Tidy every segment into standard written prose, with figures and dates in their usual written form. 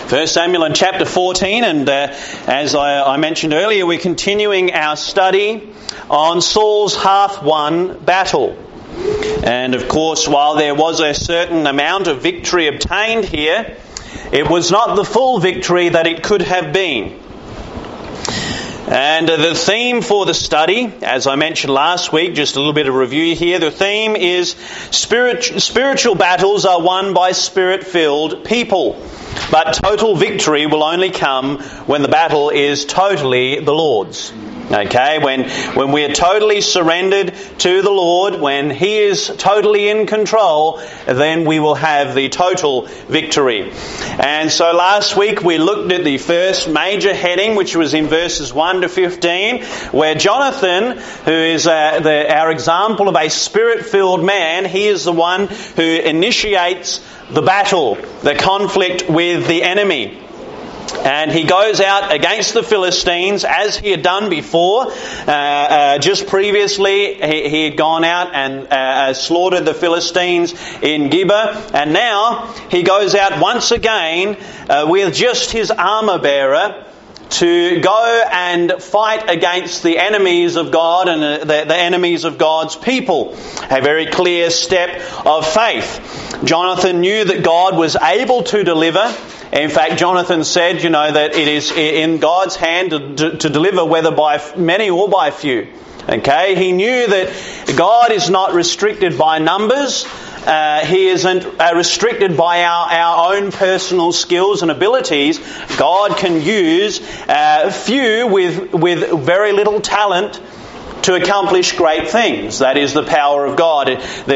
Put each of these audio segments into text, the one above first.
1 Samuel in chapter 14, and as I mentioned earlier, we're continuing our study on Saul's half-won battle. And of course, while there was a certain amount of victory obtained here, it was not the full victory that it could have been. And the theme for the study, as I mentioned last week, just a little bit of review here, the theme is spiritual battles are won by Spirit-filled people. But total victory will only come when the battle is totally the Lord's. Okay, when we are totally surrendered to the Lord, when He is totally in control, then we will have the total victory. And so last week we looked at the first major heading, which was in verses 1 to 15, where Jonathan, who is our example of a Spirit-filled man, he is the one who initiates the battle, the conflict with the enemy. And he goes out against the Philistines as he had done before. Just previously, he had gone out and slaughtered the Philistines in Gibeah. And now he goes out once again with just his armour bearer to go and fight against the enemies of God and the enemies of God's people. A very clear step of faith. Jonathan knew that God was able to deliver. In fact, Jonathan said, that it is in God's hand to deliver, whether by many or by few. Okay? He knew that God is not restricted by numbers. He isn't restricted by our own personal skills and abilities. God can use few with very little talent to accomplish great things. That is the power of God.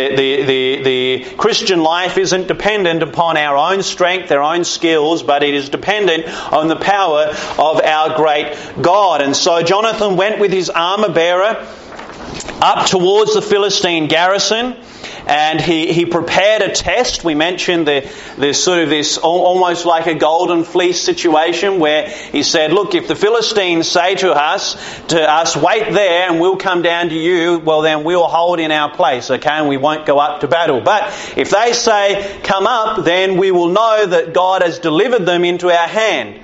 The Christian life isn't dependent upon our own strength, our own skills, but it is dependent on the power of our great God. And so Jonathan went with his armour bearer up towards the Philistine garrison, and he prepared a test. We mentioned this almost like a golden fleece situation where he said, look, if the Philistines say to us, wait there and we'll come down to you, well then we'll hold in our place, okay, and we won't go up to battle. But if they say, come up, then we will know that God has delivered them into our hand.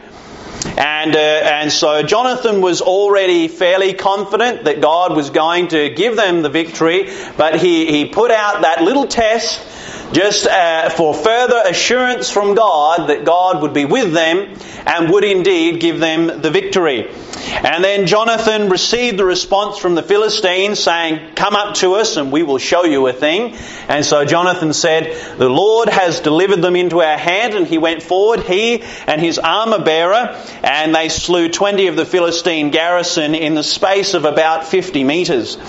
And so Jonathan was already fairly confident that God was going to give them the victory, but he put out that little test just for further assurance from God that God would be with them and would indeed give them the victory. And then Jonathan received the response from the Philistines saying, come up to us and we will show you a thing. And so Jonathan said, the Lord has delivered them into our hand. And he went forward, he and his armour bearer, and they slew 20 of the Philistine garrison in the space of about 50 metres.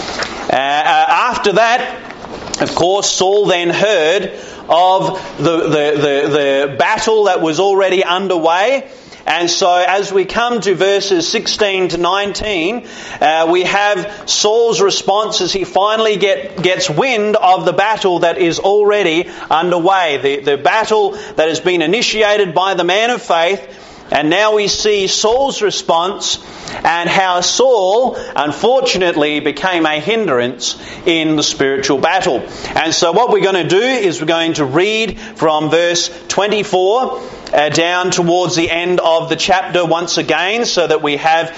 After that, of course, Saul then heard of the battle that was already underway. And so as we come to verses 16 to 19, we have Saul's response as he finally gets wind of the battle that is already underway. The battle that has been initiated by the man of faith. And now we see Saul's response and how Saul, unfortunately, became a hindrance in the spiritual battle. And so what we're going to do is we're going to read from verse 24 down towards the end of the chapter once again, so that we have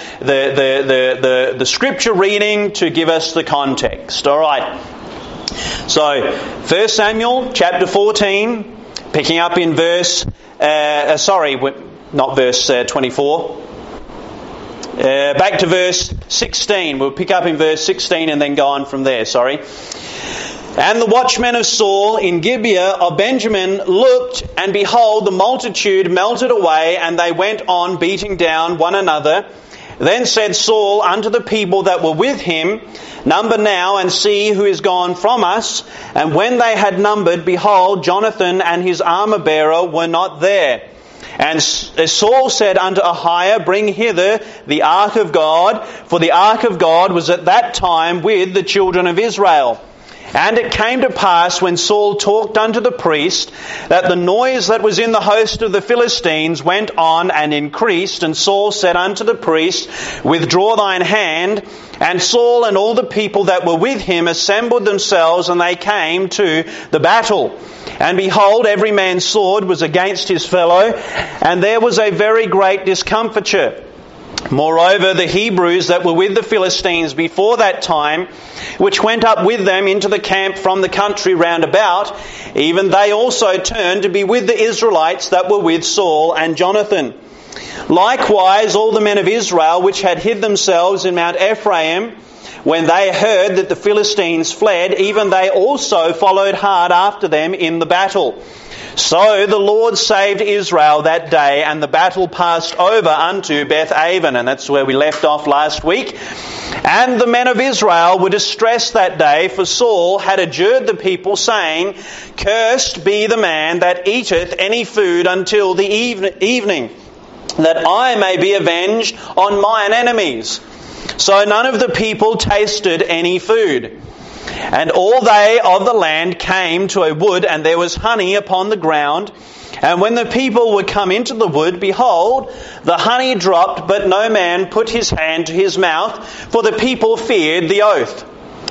the scripture reading to give us the context. All right. So, 1 Samuel chapter 14, picking up in verse... not verse 24. Back to verse 16. We'll pick up in verse 16 and then go on from there. And the watchmen of Saul in Gibeah of Benjamin looked, and behold, the multitude melted away, and they went on beating down one another. Then said Saul unto the people that were with him, number now, and see who is gone from us. And when they had numbered, behold, Jonathan and his armour bearer were not there. And Saul said unto Ahiah, bring hither the ark of God, for the ark of God was at that time with the children of Israel. And it came to pass, when Saul talked unto the priest, that the noise that was in the host of the Philistines went on and increased. And Saul said unto the priest, Withdraw thine hand. And Saul and all the people that were with him assembled themselves, and they came to the battle. And behold, every man's sword was against his fellow, and there was a very great discomfiture. Moreover, the Hebrews that were with the Philistines before that time, which went up with them into the camp from the country round about, even they also turned to be with the Israelites that were with Saul and Jonathan. Likewise, all the men of Israel which had hid themselves in Mount Ephraim, when they heard that the Philistines fled, even they also followed hard after them in the battle. So the Lord saved Israel that day, and the battle passed over unto Beth-aven. And that's where we left off last week. And the men of Israel were distressed that day, for Saul had adjured the people, saying, Cursed be the man that eateth any food until the evening, that I may be avenged on mine enemies. So none of the people tasted any food. And all they of the land came to a wood, and there was honey upon the ground. And when the people were come into the wood, behold, the honey dropped, but no man put his hand to his mouth, for the people feared the oath.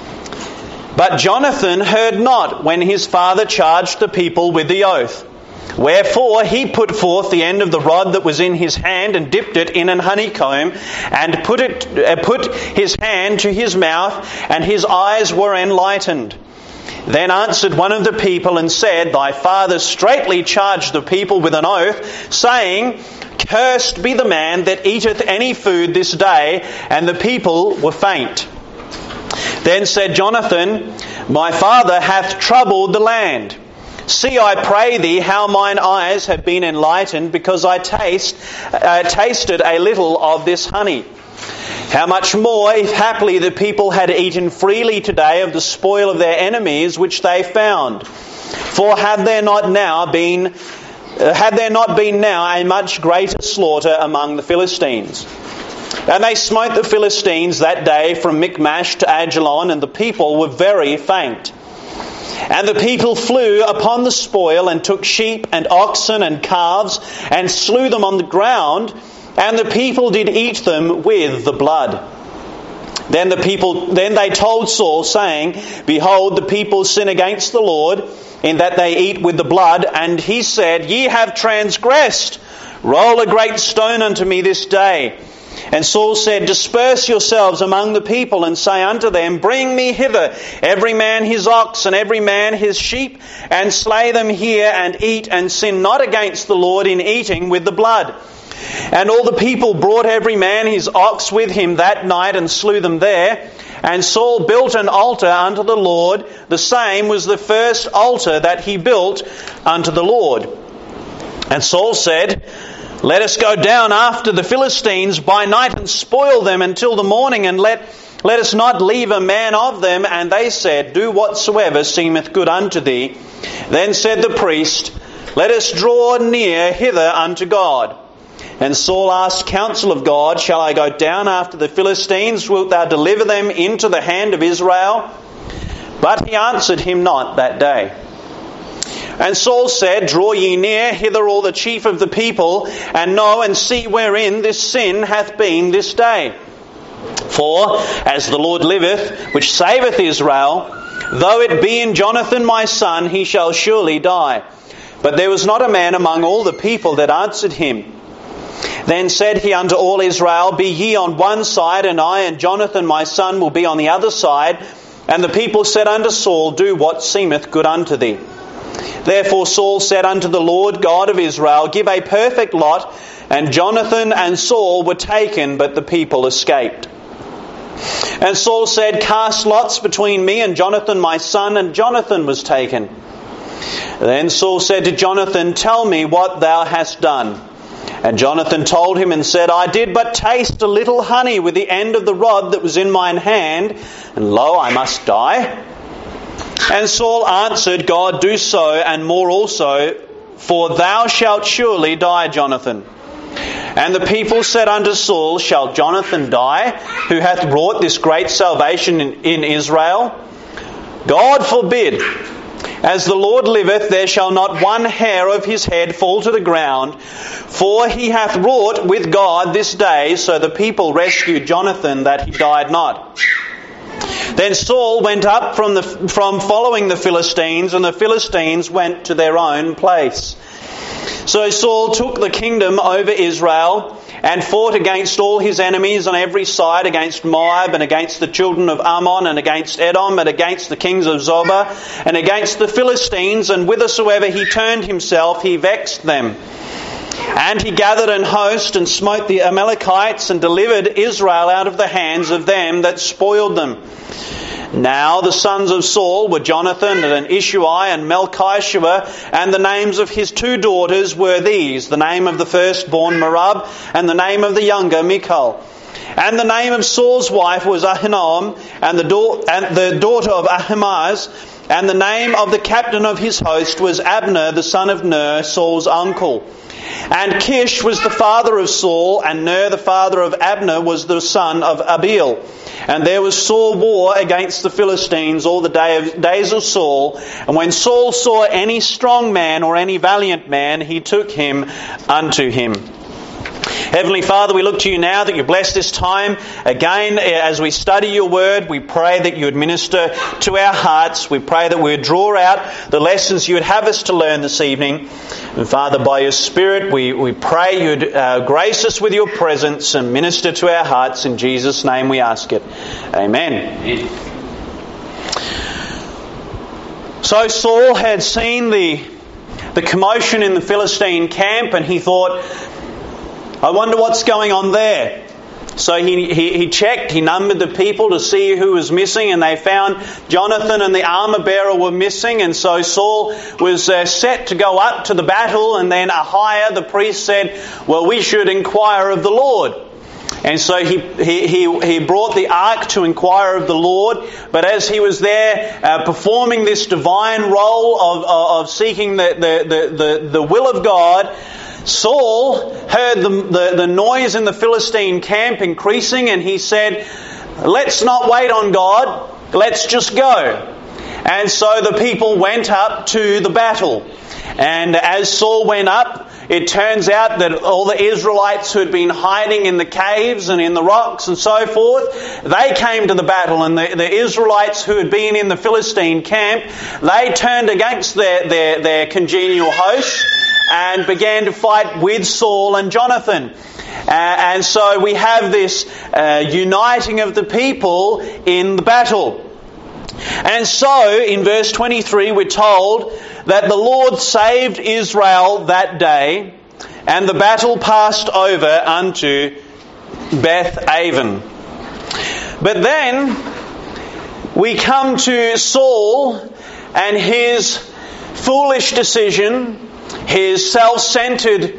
But Jonathan heard not when his father charged the people with the oath. Wherefore he put forth the end of the rod that was in his hand, and dipped it in an honeycomb, and put his hand to his mouth, and his eyes were enlightened. Then answered one of the people and said, Thy father straitly charged the people with an oath, saying, Cursed be the man that eateth any food this day. And the people were faint. Then said Jonathan, My father hath troubled the land. See, I pray thee, how mine eyes have been enlightened, because I tasted a little of this honey. How much more, if haply the people had eaten freely today of the spoil of their enemies which they found? For had there not been now a much greater slaughter among the Philistines? And they smote the Philistines that day from Michmash to Ajalon, and the people were very faint. And the people flew upon the spoil, and took sheep and oxen and calves, and slew them on the ground, and the people did eat them with the blood. Then they told Saul, saying, Behold, the people sin against the Lord, in that they eat with the blood. And he said, Ye have transgressed. Roll a great stone unto me this day. And Saul said, Disperse yourselves among the people, and say unto them, Bring me hither every man his ox, and every man his sheep, and slay them here, and eat, and sin not against the Lord in eating with the blood. And all the people brought every man his ox with him that night, and slew them there. And Saul built an altar unto the Lord. The same was the first altar that he built unto the Lord. And Saul said, Let us go down after the Philistines by night, and spoil them until the morning, and let us not leave a man of them. And they said, Do whatsoever seemeth good unto thee. Then said the priest, Let us draw near hither unto God. And Saul asked counsel of God, Shall I go down after the Philistines? Wilt thou deliver them into the hand of Israel? But he answered him not that day. And Saul said, Draw ye near hither all the chief of the people, and know and see wherein this sin hath been this day. For, as the Lord liveth, which saveth Israel, though it be in Jonathan my son, he shall surely die. But there was not a man among all the people that answered him. Then said he unto all Israel, Be ye on one side, and I and Jonathan my son will be on the other side. And the people said unto Saul, Do what seemeth good unto thee. Therefore Saul said unto the Lord God of Israel, Give a perfect lot. And Jonathan and Saul were taken, but the people escaped. And Saul said, Cast lots between me and Jonathan my son. And Jonathan was taken. Then Saul said to Jonathan, Tell me what thou hast done. And Jonathan told him and said, I did but taste a little honey with the end of the rod that was in mine hand, and lo, I must die. And Saul answered, God do so, and more also, for thou shalt surely die, Jonathan. And the people said unto Saul, Shall Jonathan die, who hath wrought this great salvation in Israel? God forbid. As the Lord liveth, there shall not one hair of his head fall to the ground, for he hath wrought with God this day." So the people rescued Jonathan, that he died not. Then Saul went up from following the Philistines, and the Philistines went to their own place. So Saul took the kingdom over Israel, and fought against all his enemies on every side, against Moab, and against the children of Ammon, and against Edom, and against the kings of Zobah, and against the Philistines, and whithersoever he turned himself, he vexed them. And he gathered an host, and smote the Amalekites, and delivered Israel out of the hands of them that spoiled them. Now the sons of Saul were Jonathan, and Ishui, and Melchishua, and the names of his 2 daughters were these: the name of the firstborn Merab, and the name of the younger Michal. And the name of Saul's wife was Ahinoam, and the daughter of Ahimaaz. And the name of the captain of his host was Abner, the son of Ner, Saul's uncle. And Kish was the father of Saul, and Ner the father of Abner was the son of Abiel. And there was sore war against the Philistines all the days of Saul. And when Saul saw any strong man or any valiant man, he took him unto him. Heavenly Father, we look to you now that you bless this time. Again, as we study your word, we pray that you would minister to our hearts. We pray that we would draw out the lessons you would have us to learn this evening. And Father, by your Spirit, we pray you would grace us with your presence and minister to our hearts. In Jesus' name we ask it. Amen. So Saul had seen the commotion in the Philistine camp, and he thought, I wonder what's going on there. So he checked, he numbered the people to see who was missing, and they found Jonathan and the armor bearer were missing. And so Saul was set to go up to the battle, and then Ahiah the priest said, well, we should inquire of the Lord. And so he brought the ark to inquire of the Lord. But as he was there performing this divine role of seeking the will of God, Saul heard the noise in the Philistine camp increasing, and he said, let's not wait on God, let's just go. And so the people went up to the battle. And as Saul went up, it turns out that all the Israelites who had been hiding in the caves and in the rocks and so forth, they came to the battle. And the Israelites who had been in the Philistine camp, they turned against their congenial hosts and began to fight with Saul and Jonathan. And so we have this uniting of the people in the battle. And so, in verse 23, we're told that the Lord saved Israel that day, and the battle passed over unto Beth-aven. But then we come to Saul and his foolish decision, his self-centered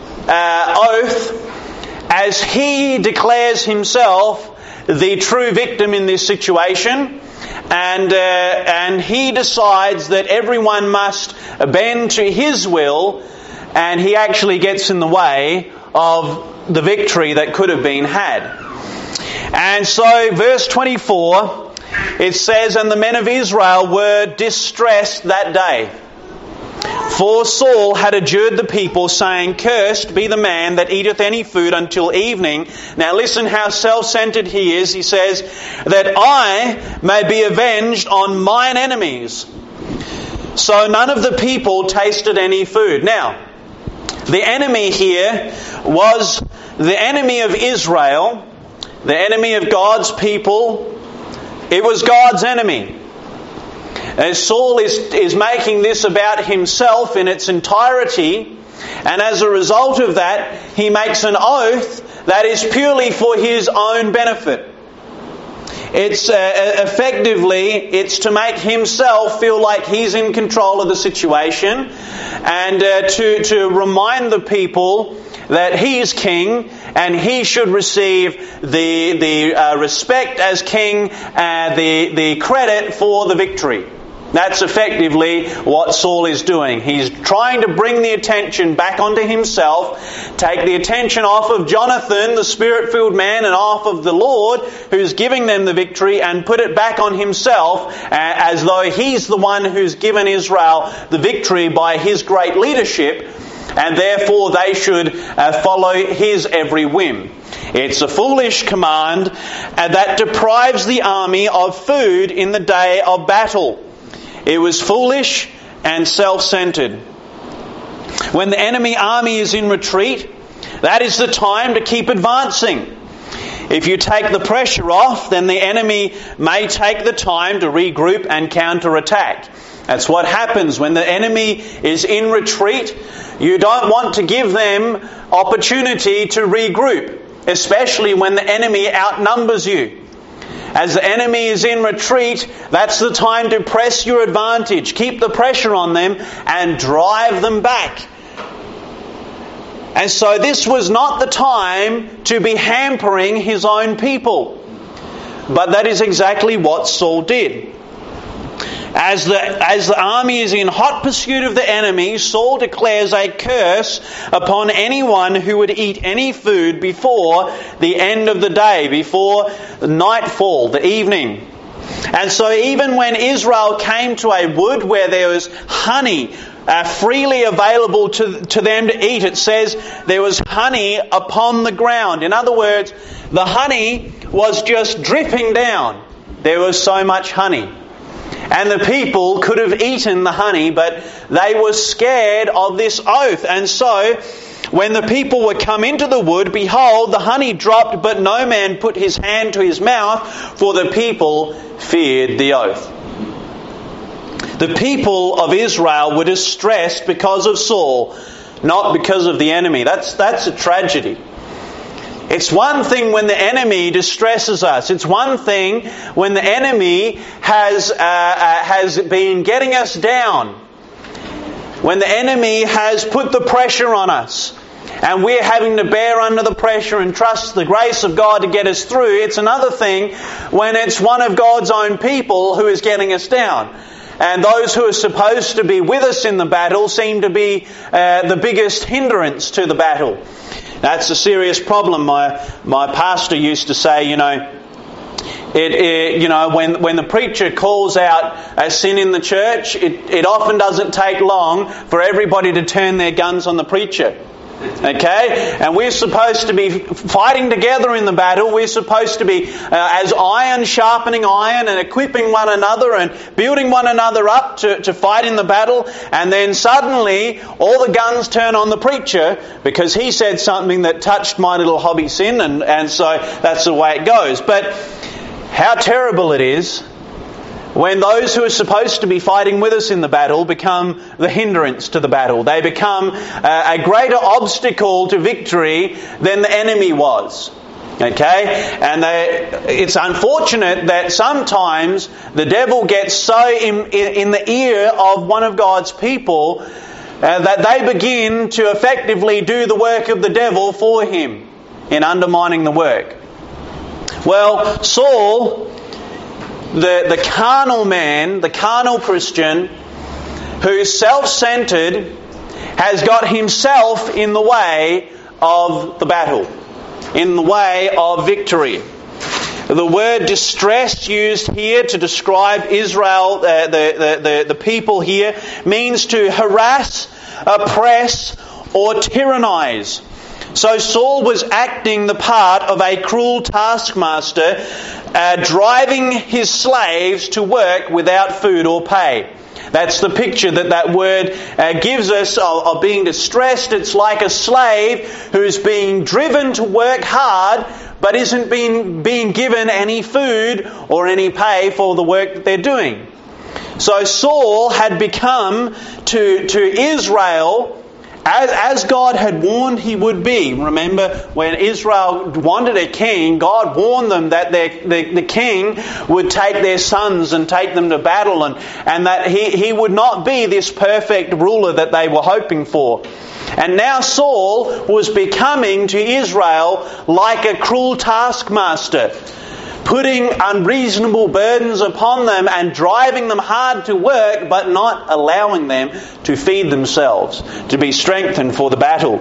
oath, as he declares himself the true victim in this situation. And he decides that everyone must bend to his will, and he actually gets in the way of the victory that could have been had. And so verse 24, it says, and the men of Israel were distressed that day. For Saul had adjured the people, saying, cursed be the man that eateth any food until evening. Now listen how self-centered he is. He says, that I may be avenged on mine enemies. So none of the people tasted any food. Now, the enemy here was the enemy of Israel, the enemy of God's people. It was God's enemy. Saul is making this about himself in its entirety, and as a result of that, he makes an oath that is purely for his own benefit. It's it's to make himself feel like he's in control of the situation, and to remind the people that he is king and he should receive the respect as king, the credit for the victory. That's effectively what Saul is doing. He's trying to bring the attention back onto himself, take the attention off of Jonathan, the Spirit-filled man, and off of the Lord who's giving them the victory, and put it back on himself as though he's the one who's given Israel the victory by his great leadership, and therefore they should follow his every whim. It's a foolish command that deprives the army of food in the day of battle. It was foolish and self-centered. When the enemy army is in retreat, that is the time to keep advancing. If you take the pressure off, then the enemy may take the time to regroup and counterattack. That's what happens when the enemy is in retreat. You don't want to give them opportunity to regroup, especially when the enemy outnumbers you. As the enemy is in retreat, that's the time to press your advantage. Keep the pressure on them and drive them back. And so this was not the time to be hampering his own people. But that is exactly what Saul did. As the army is in hot pursuit of the enemy, Saul declares a curse upon anyone who would eat any food before the end of the day, before nightfall, the evening. And so even when Israel came to a wood where there was honey freely available to them to eat, it says there was honey upon the ground. In other words, the honey was just dripping down. There was so much honey. And the people could have eaten the honey, but they were scared of this oath. And so, when the people were come into the wood, behold, the honey dropped, but no man put his hand to his mouth, for the people feared the oath. The people of Israel were distressed because of Saul, not because of the enemy. That's a tragedy. It's one thing when the enemy distresses us. It's one thing when the enemy has been getting us down. When the enemy has put the pressure on us and we're having to bear under the pressure and trust the grace of God to get us through. It's another thing when it's one of God's own people who is getting us down. And those who are supposed to be with us in the battle seem to be the biggest hindrance to the battle. That's a serious problem. My pastor used to say, when the preacher calls out a sin in the church, it often doesn't take long for everybody to turn their guns on the preacher. Okay? And we're supposed to be fighting together in the battle. We're supposed to be as iron sharpening iron and equipping one another and building one another up to fight in the battle. And then suddenly all the guns turn on the preacher because he said something that touched my little hobby sin, and so that's the way it goes. But how terrible it is when those who are supposed to be fighting with us in the battle become the hindrance to the battle. They become a greater obstacle to victory than the enemy was. Okay? And it's unfortunate that sometimes the devil gets so in the ear of one of God's people that they begin to effectively do the work of the devil for him in undermining the work. Well, Saul, the carnal man, the carnal Christian, who's self-centered, has got himself in the way of the battle, in the way of victory. The word distress used here to describe Israel, the people here, means to harass, oppress, or tyrannize. So Saul was acting the part of a cruel taskmaster, driving his slaves to work without food or pay. That's the picture that word gives us of being distressed. It's like a slave who's being driven to work hard but isn't being given any food or any pay for the work that they're doing. So Saul had become to Israel as God had warned he would be. Remember, when Israel wanted a king, God warned them that the king would take their sons and take them to battle, and that he would not be this perfect ruler that they were hoping for. And now Saul was becoming to Israel like a cruel taskmaster, putting unreasonable burdens upon them and driving them hard to work, but not allowing them to feed themselves, to be strengthened for the battle.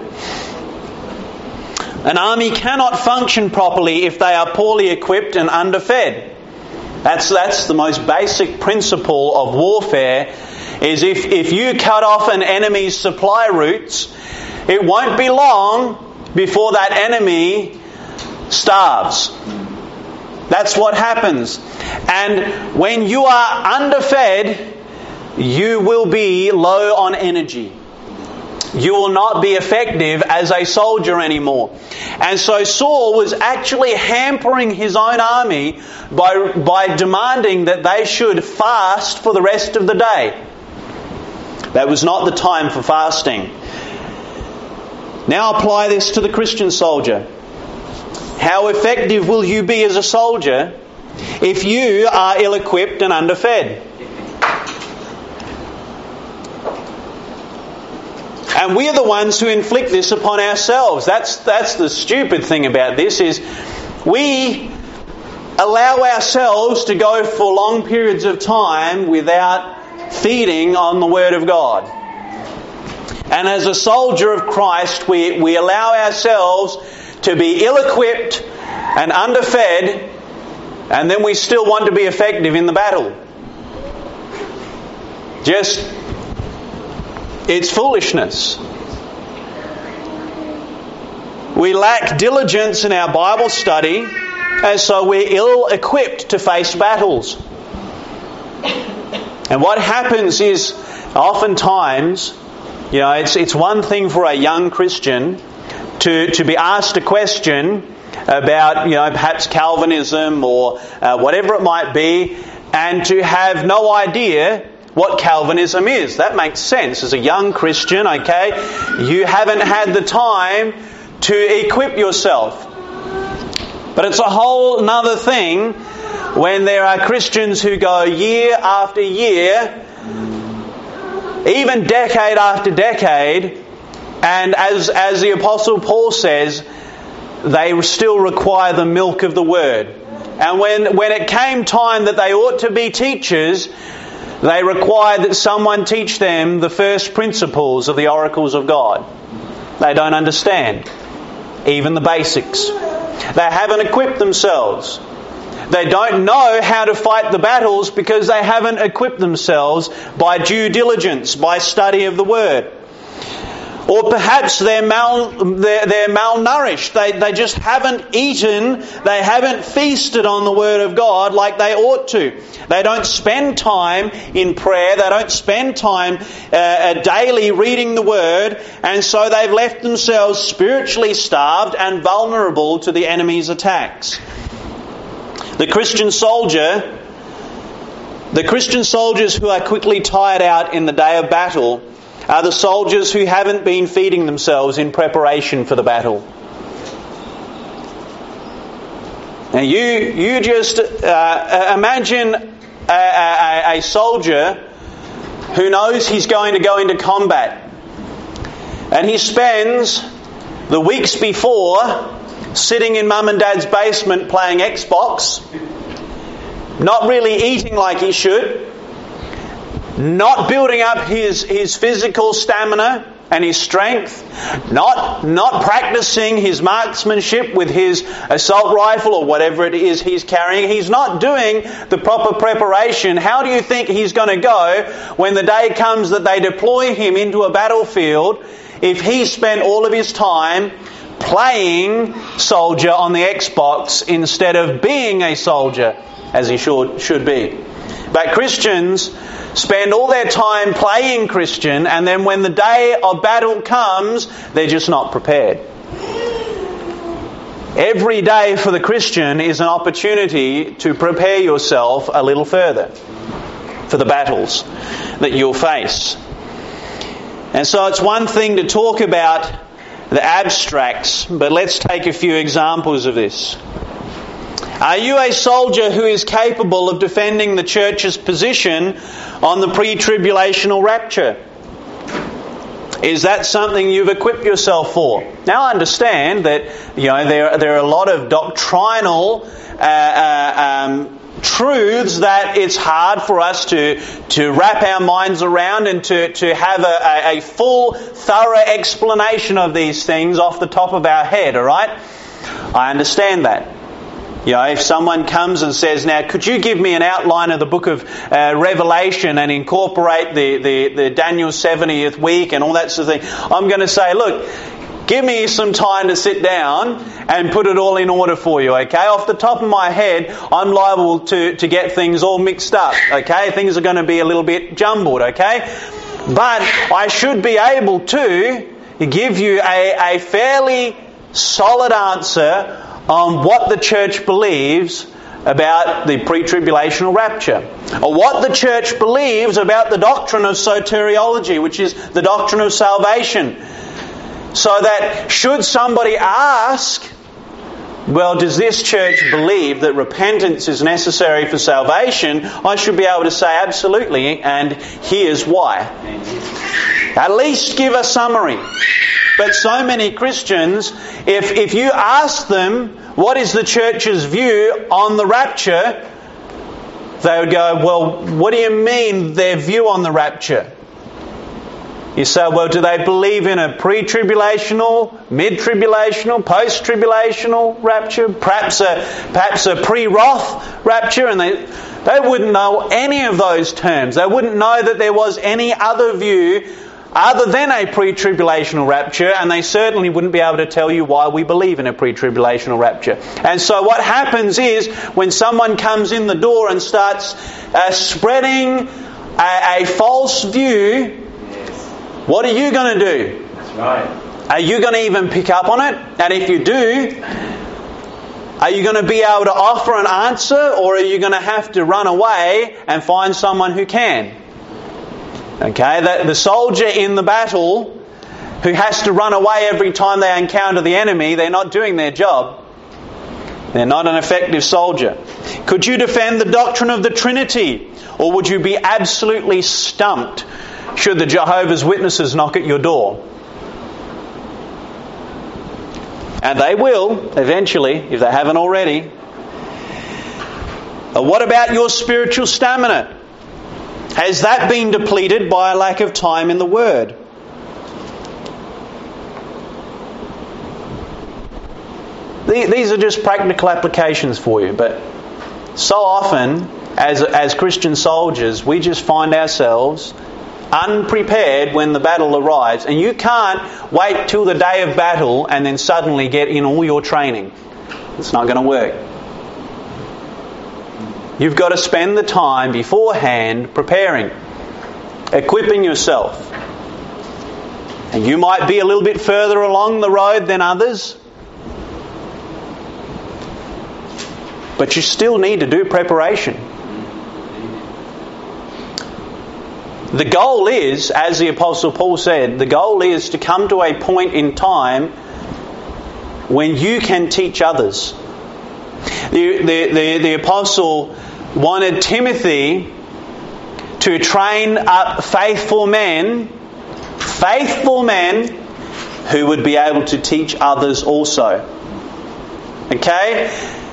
An army cannot function properly if they are poorly equipped and underfed. That's the most basic principle of warfare, is if you cut off an enemy's supply routes, it won't be long before that enemy starves. That's what happens. And when you are underfed, you will be low on energy. You will not be effective as a soldier anymore. And so Saul was actually hampering his own army by demanding that they should fast for the rest of the day. That was not the time for fasting. Now apply this to the Christian soldier. How effective will you be as a soldier if you are ill-equipped and underfed? And we are the ones who inflict this upon ourselves. That's the stupid thing about this, is we allow ourselves to go for long periods of time without feeding on the Word of God. And as a soldier of Christ, we allow ourselves to be ill-equipped and underfed, and then we still want to be effective in the battle. It's foolishness. We lack diligence in our Bible study, and so we're ill-equipped to face battles. And what happens is, oftentimes, it's one thing for a young Christian to be asked a question about, perhaps Calvinism or whatever it might be, and to have no idea what Calvinism is. That makes sense. As a young Christian, okay, you haven't had the time to equip yourself. But it's a whole other thing when there are Christians who go year after year, even decade after decade, and as the Apostle Paul says, they still require the milk of the Word. And when it came time that they ought to be teachers, they required that someone teach them the first principles of the oracles of God. They don't understand even the basics. They haven't equipped themselves. They don't know how to fight the battles because they haven't equipped themselves by due diligence, by study of the Word. Or perhaps they're malnourished. They just haven't eaten, they haven't feasted on the Word of God like they ought to. They don't spend time in prayer, they don't spend time daily reading the Word, and so they've left themselves spiritually starved and vulnerable to the enemy's attacks. The Christian soldiers who are quickly tired out in the day of battle are the soldiers who haven't been feeding themselves in preparation for the battle. Now you just imagine a soldier who knows he's going to go into combat, and he spends the weeks before sitting in mum and dad's basement playing Xbox, not really eating like he should, not building up his physical stamina and his strength, not practicing his marksmanship with his assault rifle or whatever it is he's carrying. He's not doing the proper preparation. How do you think he's going to go when the day comes that they deploy him into a battlefield if he spent all of his time playing soldier on the Xbox instead of being a soldier as he should be? But Christians spend all their time playing Christian, and then when the day of battle comes, they're just not prepared. Every day for the Christian is an opportunity to prepare yourself a little further for the battles that you'll face. And so it's one thing to talk about the abstracts, but let's take a few examples of this. Are you a soldier who is capable of defending the church's position on the pre-tribulational rapture? Is that something you've equipped yourself for? Now I understand that there are a lot of doctrinal truths that it's hard for us to wrap our minds around and to have a full, thorough explanation of these things off the top of our head, all right? I understand that. If someone comes and says, now, could you give me an outline of the book of Revelation and incorporate the Daniel 70th week and all that sort of thing, I'm going to say, look, give me some time to sit down and put it all in order for you, okay? Off the top of my head, I'm liable to get things all mixed up, okay? Things are going to be a little bit jumbled, okay? But I should be able to give you a fairly solid answer on what the church believes about the pre-tribulational rapture, or what the church believes about the doctrine of soteriology, which is the doctrine of salvation. So that should somebody ask, well, does this church believe that repentance is necessary for salvation? I should be able to say absolutely, and here's why. At least give a summary. But so many Christians, if you ask them what is the church's view on the rapture, they would go, well, what do you mean their view on the rapture? You say, well, do they believe in a pre-tribulational, mid-tribulational, post-tribulational rapture? Perhaps a pre-wrath rapture? And they wouldn't know any of those terms. They wouldn't know that there was any other view other than a pre-tribulational rapture, and they certainly wouldn't be able to tell you why we believe in a pre-tribulational rapture. And so what happens is, when someone comes in the door and starts spreading a false view, what are you going to do? That's right. Are you going to even pick up on it? And if you do, are you going to be able to offer an answer, or are you going to have to run away and find someone who can? Okay, the soldier in the battle who has to run away every time they encounter the enemy, they're not doing their job. They're not an effective soldier. Could you defend the doctrine of the Trinity? Or would you be absolutely stumped should the Jehovah's Witnesses knock at your door? And they will, eventually, if they haven't already. What about your spiritual stamina? Has that been depleted by a lack of time in the Word? These are just practical applications for you, but so often, as Christian soldiers, we just find ourselves unprepared when the battle arrives. And you can't wait till the day of battle and then suddenly get in all your training. It's not going to work. You've got to spend the time beforehand preparing, equipping yourself. And you might be a little bit further along the road than others, but you still need to do preparation. The goal is, as the Apostle Paul said, the goal is to come to a point in time when you can teach others. The Apostle wanted Timothy to train up faithful men who would be able to teach others also. Okay?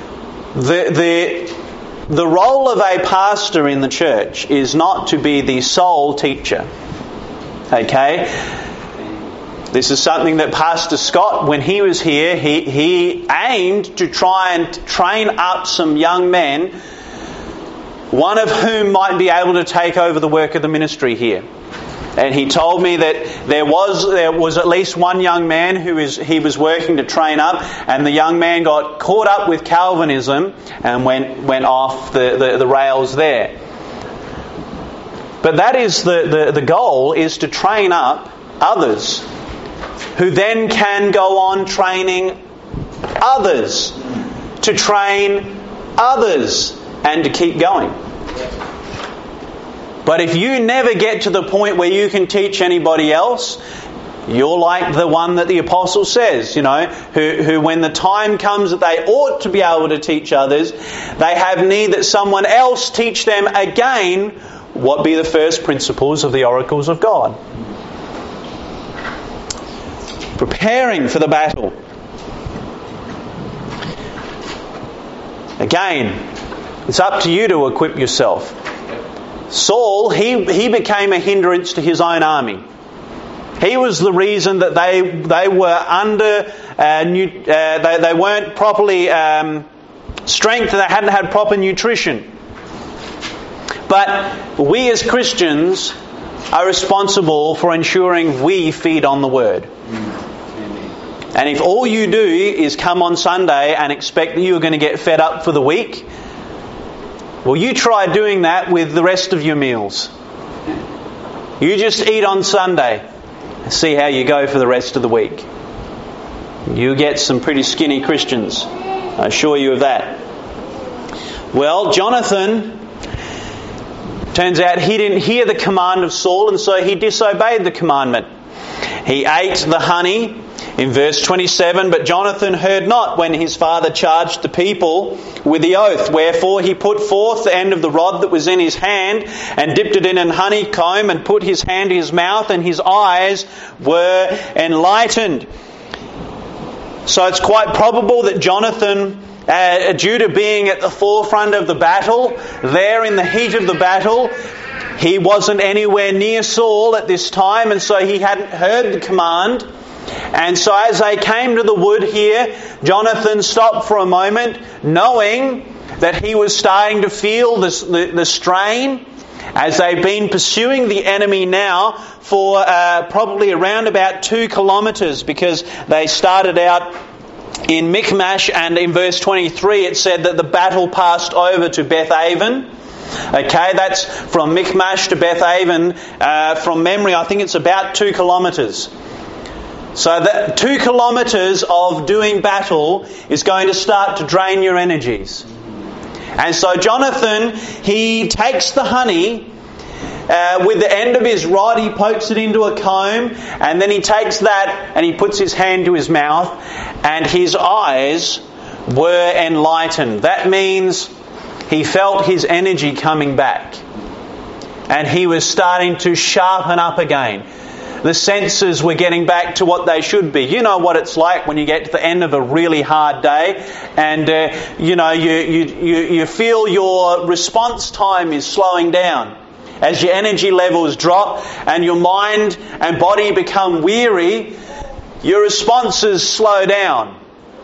The role of a pastor in the church is not to be the sole teacher. Okay? This is something that Pastor Scott, when he was here, he aimed to try and train up some young men, one of whom might be able to take over the work of the ministry here. And he told me that there was at least one young man he was working to train up, and the young man got caught up with Calvinism and went off the rails there. But that is the goal, is to train up others who then can go on training others, to train others, and to keep going. But if you never get to the point where you can teach anybody else, you're like the one that the Apostle says, who when the time comes that they ought to be able to teach others, they have need that someone else teach them again what be the first principles of the oracles of God. preparing for the battle. Again, it's up to you to equip yourself. Saul, he became a hindrance to his own army. He was the reason that they were under, they weren't properly strength, and they hadn't had proper nutrition. But we as Christians are responsible for ensuring we feed on the Word. And if all you do is come on Sunday and expect that you're going to get fed up for the week, well, you try doing that with the rest of your meals. You just eat on Sunday and see how you go for the rest of the week. You get some pretty skinny Christians, I assure you of that. Well, Jonathan, turns out he didn't hear the command of Saul, and so he disobeyed the commandment. He ate the honey. In verse 27, but Jonathan heard not when his father charged the people with the oath. Wherefore he put forth the end of the rod that was in his hand, and dipped it in an honeycomb, and put his hand to his mouth, and his eyes were enlightened. So it's quite probable that Jonathan, due to being at the forefront of the battle, there in the heat of the battle, he wasn't anywhere near Saul at this time, and so he hadn't heard the command. And so as they came to the wood here, Jonathan stopped for a moment, knowing that he was starting to feel the strain, as they've been pursuing the enemy now for probably around about 2 kilometres, because they started out in Michmash, and in verse 23 it said that the battle passed over to Bethaven. Okay, that's from Michmash to Bethaven. From memory, I think it's about 2 kilometres. So that 2 kilometres of doing battle is going to start to drain your energies. And so Jonathan, he takes the honey with the end of his rod, he pokes it into a comb, and then he takes that and he puts his hand to his mouth, and his eyes were enlightened. That means he felt his energy coming back, and he was starting to sharpen up again. The senses were getting back to what they should be. You know what it's like when you get to the end of a really hard day, and you feel your response time is slowing down as your energy levels drop and your mind and body become weary. Your responses slow down.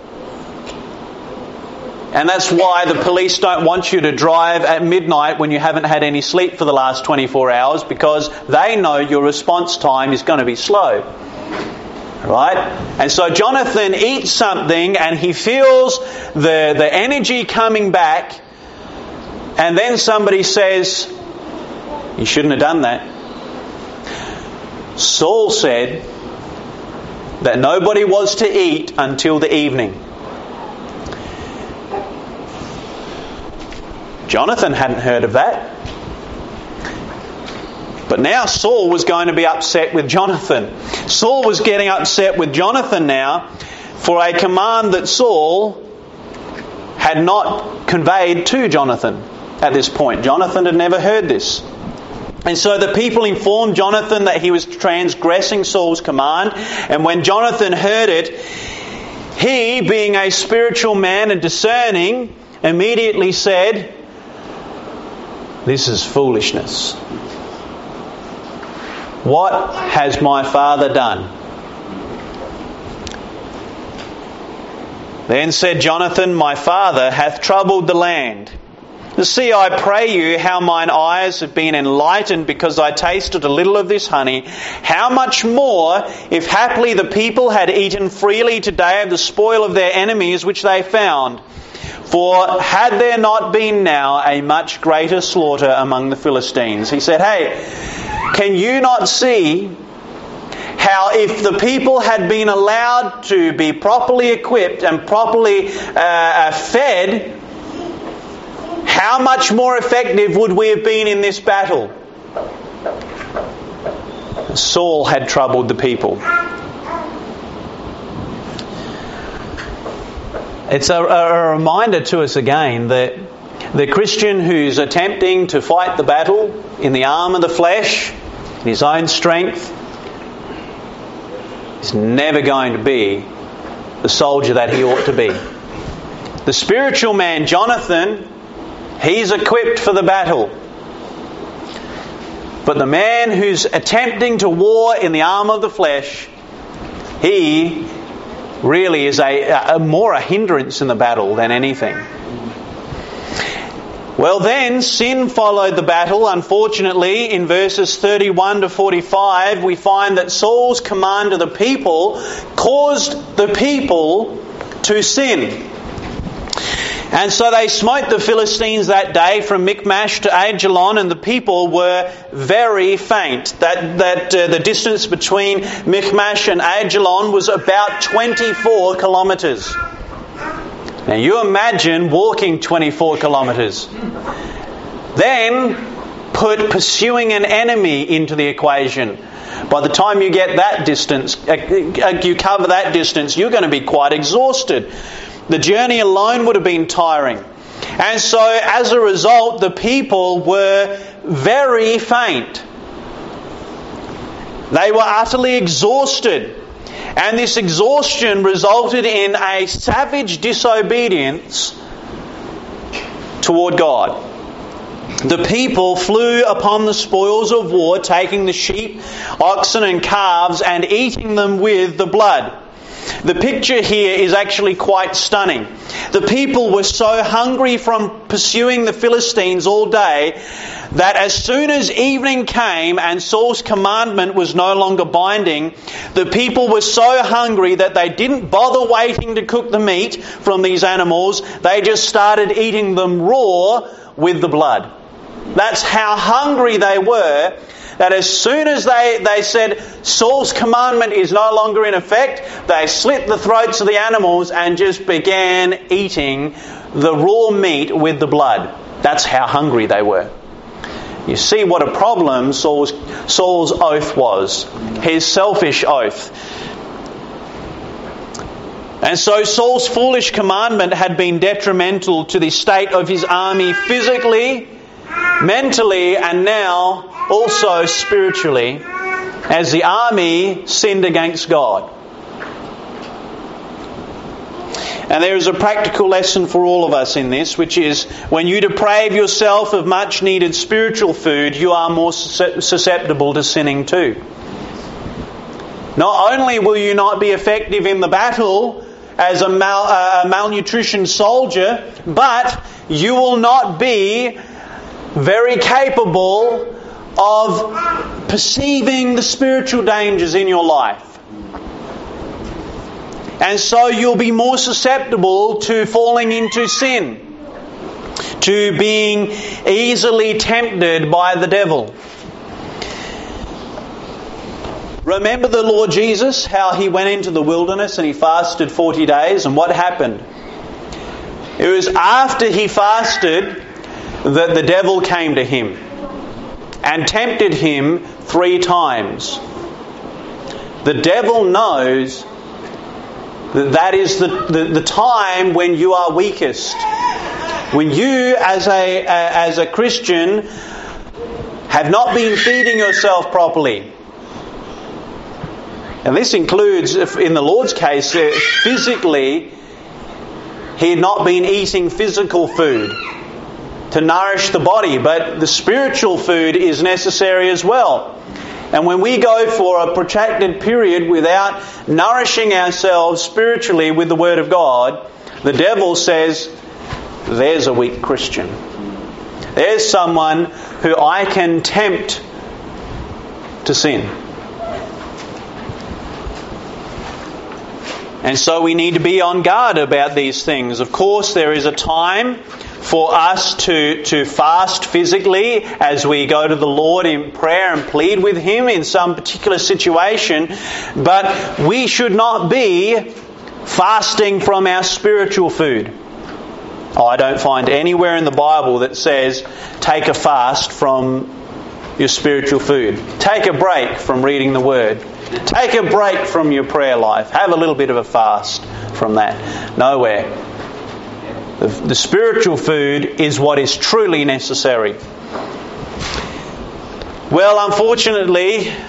And that's why the police don't want you to drive at midnight when you haven't had any sleep for the last 24 hours, because they know your response time is going to be slow. Right? And so Jonathan eats something and he feels the energy coming back, and then somebody says, "You shouldn't have done that." Saul said that nobody was to eat until the evening. Jonathan hadn't heard of that. But now Saul was going to be upset with Jonathan. Saul was getting upset with Jonathan now for a command that Saul had not conveyed to Jonathan at this point. Jonathan had never heard this. And so the people informed Jonathan that he was transgressing Saul's command. And when Jonathan heard it, he, being a spiritual man and discerning, immediately said, "This is foolishness. What has my father done?" Then said Jonathan, "My father hath troubled the land. See, I pray you, how mine eyes have been enlightened because I tasted a little of this honey. How much more, if haply the people had eaten freely today of the spoil of their enemies which they found? For had there not been now a much greater slaughter among the Philistines?" He said, "Hey, can you not see how if the people had been allowed to be properly equipped and properly fed, how much more effective would we have been in this battle?" Saul had troubled the people. It's a reminder to us again that the Christian who's attempting to fight the battle in the arm of the flesh, in his own strength, he's never going to be the soldier that he ought to be. The spiritual man, Jonathan, he's equipped for the battle. But the man who's attempting to war in the arm of the flesh, he really is more a hindrance in the battle than anything. Well then, sin followed the battle. Unfortunately, in verses 31 to 45, we find that Saul's command to the people caused the people to sin. And so they smote the Philistines that day from Michmash to Aijalon, and the people were very faint. The distance between Michmash and Aijalon was about 24 kilometres. Now you imagine walking 24 kilometres. Then put pursuing an enemy into the equation. By the time you get that distance, you cover that distance, you're going to be quite exhausted. The journey alone would have been tiring. And so as a result, the people were very faint. They were utterly exhausted. And this exhaustion resulted in a savage disobedience toward God. The people flew upon the spoils of war, taking the sheep, oxen and calves and eating them with the blood. The picture here is actually quite stunning. The people were so hungry from pursuing the Philistines all day that as soon as evening came and Saul's commandment was no longer binding, the people were so hungry that they didn't bother waiting to cook the meat from these animals. They just started eating them raw with the blood. That's how hungry they were, that as soon as they said Saul's commandment is no longer in effect, they slit the throats of the animals and just began eating the raw meat with the blood. That's how hungry they were. You see what a problem Saul's oath was. His selfish oath. And so Saul's foolish commandment had been detrimental to the state of his army physically, mentally, and now also spiritually, as the army sinned against God. And there is a practical lesson for all of us in this, which is when you deprave yourself of much needed spiritual food, you are more susceptible to sinning too. Not only will you not be effective in the battle as a malnutrition soldier, but you will not be very capable of perceiving the spiritual dangers in your life. And so you'll be more susceptible to falling into sin, to being easily tempted by the devil. Remember the Lord Jesus, how He went into the wilderness and He fasted 40 days, and what happened? It was after He fasted that the devil came to Him and tempted Him 3 times. The devil knows that is the time when you are weakest. When you, as a Christian, have not been feeding yourself properly. And this includes, in the Lord's case, physically, He had not been eating physical food to nourish the body, but the spiritual food is necessary as well. And when we go for a protracted period without nourishing ourselves spiritually with the Word of God, the devil says, there's a weak Christian. There's someone who I can tempt to sin. And so we need to be on guard about these things. Of course, there is a time for us to fast physically as we go to the Lord in prayer and plead with Him in some particular situation. But we should not be fasting from our spiritual food. I don't find anywhere in the Bible that says take a fast from your spiritual food. Take a break from reading the Word. Take a break from your prayer life. Have a little bit of a fast from that. Nowhere. The spiritual food is what is truly necessary. Well, unfortunately,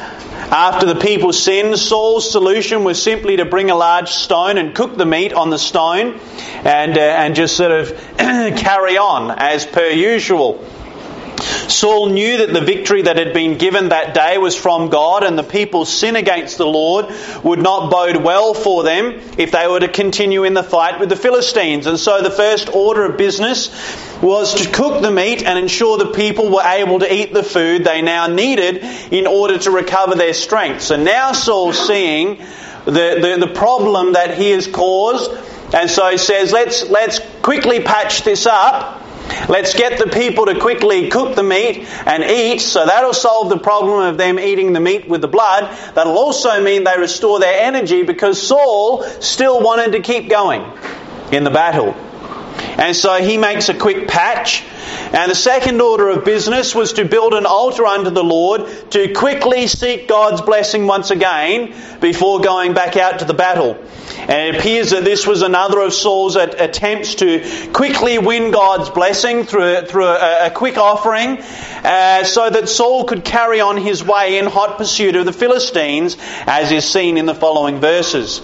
After the people sinned, Saul's solution was simply to bring a large stone and cook the meat on the stone and just sort of carry on as per usual. Saul knew that the victory that had been given that day was from God, and the people's sin against the Lord would not bode well for them if they were to continue in the fight with the Philistines. And so the first order of business was to cook the meat and ensure the people were able to eat the food they now needed in order to recover their strength. So now Saul's seeing the problem that he has caused, and so he says, let's quickly patch this up. Let's get the people to quickly cook the meat and eat, so that'll solve the problem of them eating the meat with the blood. That'll also mean they restore their energy, because Saul still wanted to keep going in the battle. And so he makes a quick patch. And the second order of business was to build an altar unto the Lord to quickly seek God's blessing once again before going back out to the battle. And it appears that this was another of Saul's attempts to quickly win God's blessing through a quick offering, so that Saul could carry on his way in hot pursuit of the Philistines, as is seen in the following verses.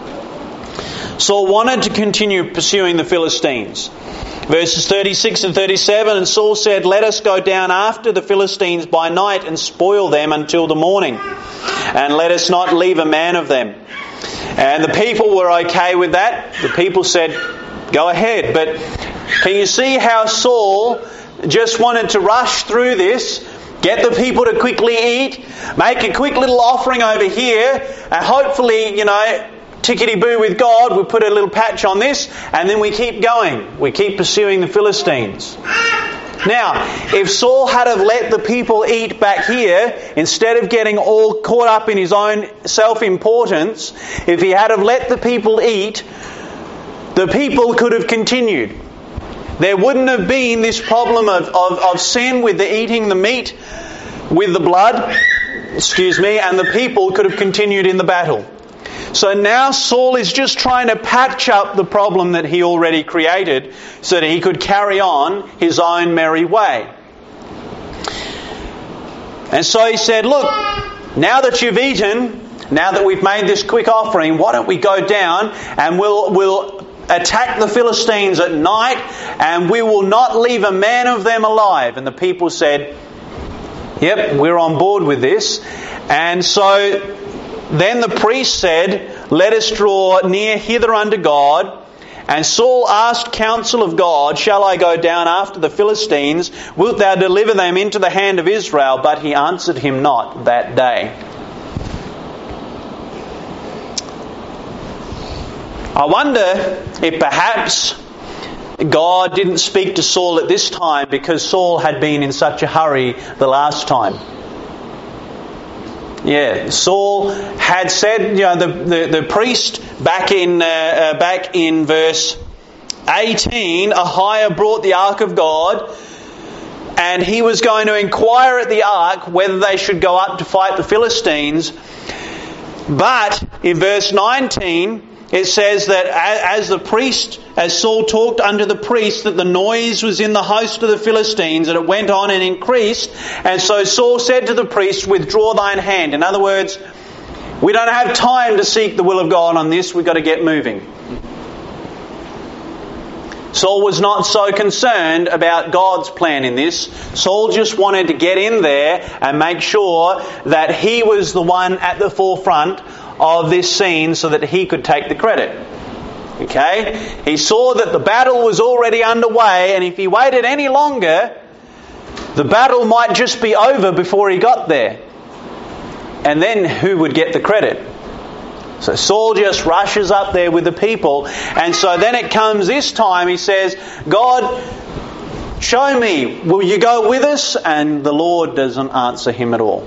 Saul wanted to continue pursuing the Philistines. Verses 36 and 37, and Saul said, "Let us go down after the Philistines by night and spoil them until the morning, and let us not leave a man of them." And the people were okay with that. The people said, "Go ahead." But can you see how Saul just wanted to rush through this, get the people to quickly eat, make a quick little offering over here, and hopefully, tickety-boo with God, we put a little patch on this, and then we keep going. We keep pursuing the Philistines. Now, if Saul had have let the people eat back here, instead of getting all caught up in his own self-importance, if he had have let the people eat, the people could have continued. There wouldn't have been this problem of sin with the eating the meat with the blood, and the people could have continued in the battle. So now Saul is just trying to patch up the problem that he already created so that he could carry on his own merry way. And so he said, "Look, now that you've eaten, now that we've made this quick offering, why don't we go down and we'll attack the Philistines at night, and we will not leave a man of them alive." And the people said, "Yep, we're on board with this." And so then the priest said, "Let us draw near hither unto God." And Saul asked counsel of God, "Shall I go down after the Philistines? Wilt thou deliver them into the hand of Israel?" But he answered him not that day. I wonder if perhaps God didn't speak to Saul at this time because Saul had been in such a hurry the last time. Yeah, Saul had said, the priest back in verse 18, Ahiah brought the ark of God, and he was going to inquire at the ark whether they should go up to fight the Philistines. But in verse 19, it says that as Saul talked unto the priest, that the noise was in the host of the Philistines, and it went on and increased. And so Saul said to the priest, "Withdraw thine hand." In other words, we don't have time to seek the will of God on this, we've got to get moving. Saul was not so concerned about God's plan in this. Saul just wanted to get in there and make sure that he was the one at the forefront of this scene so that he could take the credit. Okay? He saw that the battle was already underway, and if he waited any longer, the battle might just be over before he got there. And then who would get the credit? So Saul just rushes up there with the people, and so then it comes this time, he says, "God, show me, will you go with us?" And the Lord doesn't answer him at all.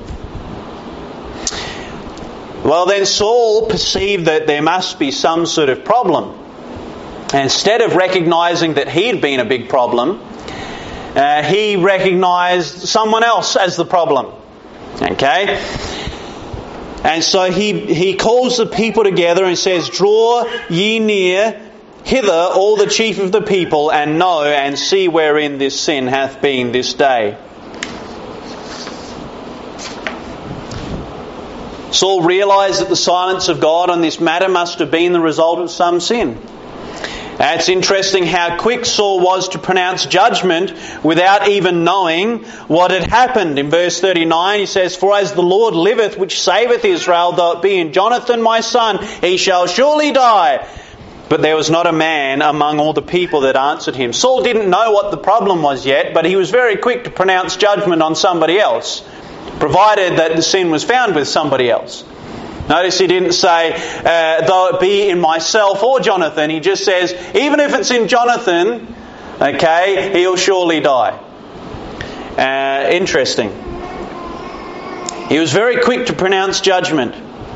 Well, then Saul perceived that there must be some sort of problem. And instead of recognising that he'd been a big problem, he recognised someone else as the problem. Okay? And so he calls the people together and says, "Draw ye near hither all the chief of the people, and know and see wherein this sin hath been this day." Saul realised that the silence of God on this matter must have been the result of some sin. It's interesting how quick Saul was to pronounce judgment without even knowing what had happened. In verse 39 he says, "For as the Lord liveth, which saveth Israel, though it be in Jonathan my son, he shall surely die." But there was not a man among all the people that answered him. Saul didn't know what the problem was yet, but he was very quick to pronounce judgment on somebody else, provided that the sin was found with somebody else. Notice he didn't say, though it be in myself or Jonathan. He just says, even if it's in Jonathan, okay, he'll surely die. Interesting. He was very quick to pronounce judgment.